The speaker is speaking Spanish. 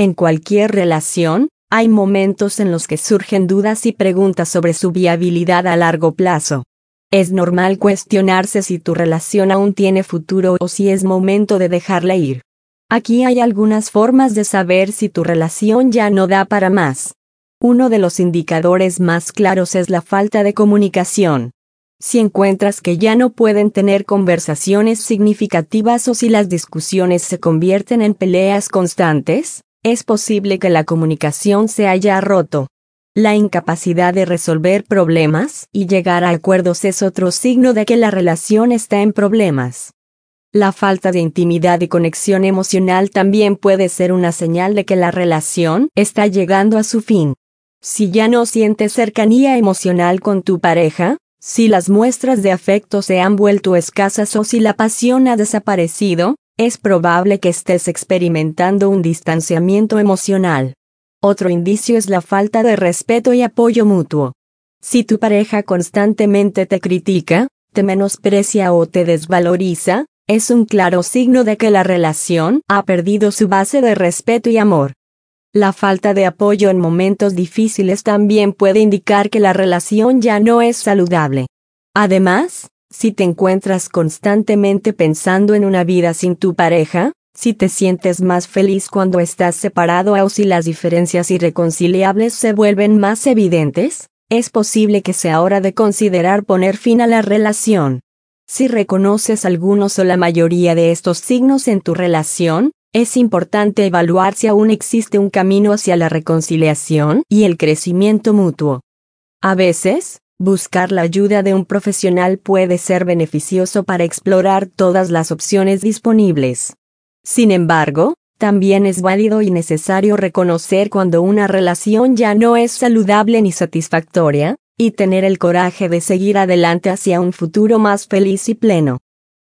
En cualquier relación, hay momentos en los que surgen dudas y preguntas sobre su viabilidad a largo plazo. Es normal cuestionarse si tu relación aún tiene futuro o si es momento de dejarla ir. Aquí hay algunas formas de saber si tu relación ya no da para más. Uno de los indicadores más claros es la falta de comunicación. Si encuentras que ya no pueden tener conversaciones significativas o si las discusiones se convierten en peleas constantes, es posible que la comunicación se haya roto. La incapacidad de resolver problemas y llegar a acuerdos es otro signo de que la relación está en problemas. La falta de intimidad y conexión emocional también puede ser una señal de que la relación está llegando a su fin. Si ya no sientes cercanía emocional con tu pareja, si las muestras de afecto se han vuelto escasas o si la pasión ha desaparecido, es probable que estés experimentando un distanciamiento emocional. Otro indicio es la falta de respeto y apoyo mutuo. Si tu pareja constantemente te critica, te menosprecia o te desvaloriza, es un claro signo de que la relación ha perdido su base de respeto y amor. La falta de apoyo en momentos difíciles también puede indicar que la relación ya no es saludable. Además, si te encuentras constantemente pensando en una vida sin tu pareja, si te sientes más feliz cuando estás separado o si las diferencias irreconciliables se vuelven más evidentes, es posible que sea hora de considerar poner fin a la relación. Si reconoces algunos o la mayoría de estos signos en tu relación, es importante evaluar si aún existe un camino hacia la reconciliación y el crecimiento mutuo. A veces, buscar la ayuda de un profesional puede ser beneficioso para explorar todas las opciones disponibles. Sin embargo, también es válido y necesario reconocer cuando una relación ya no es saludable ni satisfactoria, y tener el coraje de seguir adelante hacia un futuro más feliz y pleno.